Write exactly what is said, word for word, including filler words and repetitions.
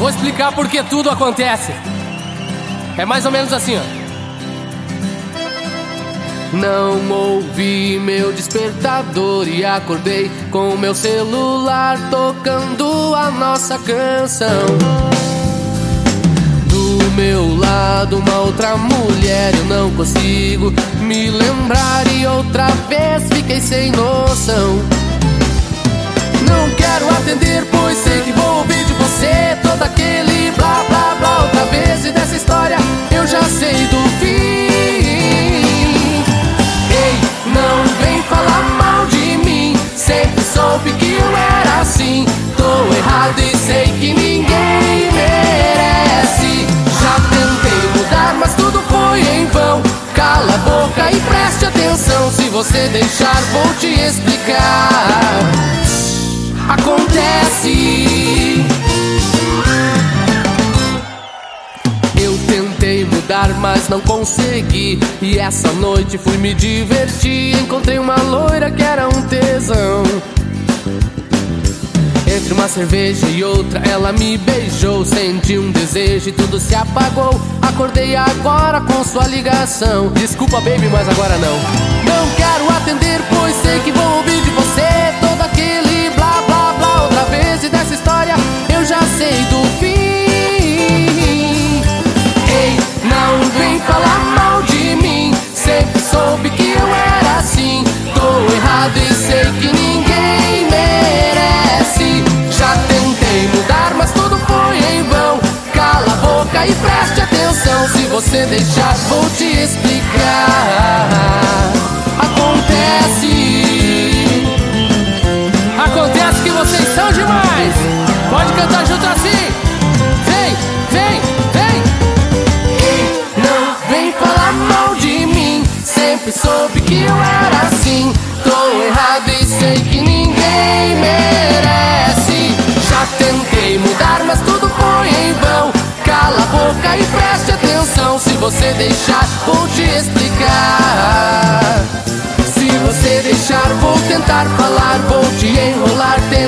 Vou explicar por que tudo acontece. É mais ou menos assim, ó. Não ouvi meu despertador e acordei com meu celular tocando a nossa canção. Do meu lado uma outra mulher, eu não consigo me lembrar e outra vez fiquei sem noção. Não quero atender, pois sei que vou ouvir de você todo aquele blá blá blá outra vez, e dessa história eu já sei do fim. Não vem falar mal de mim, sempre soube que eu era assim. Tô errado e sei que ninguém merece. Já tentei mudar, mas tudo foi em vão. Cala a boca e preste atenção. Se você deixar, vou te explicar. Acontece. Eu tentei mudar, mas não consegui. E essa noite fui me divertir. Encontrei uma loira que era um tesão. Entre uma cerveja e outra ela me beijou. Senti um desejo e tudo se apagou. Acordei agora com sua ligação. Desculpa, baby, mas agora não. Não quero atender, pois sei que vou ouvir de você todo aquele blá blá blá outra vez, e dessa história eu já sei do fim. Não vem falar mal de mim, sempre soube que eu era assim. Tô errado e sei que ninguém merece. Já tentei mudar, mas tudo foi em vão. Cala a boca e preste atenção. Se você deixar, vou te explicar. Acontece. Acontece que vocês são demais. Pode cantar junto assim. Vem, vem, vem. Sempre soube que eu era assim. Tô errado e sei que ninguém merece. Já tentei mudar, mas tudo foi em vão. Cala a boca e preste atenção. Se você deixar, vou te explicar. Se você deixar, vou tentar falar. Vou te enrolar, tentar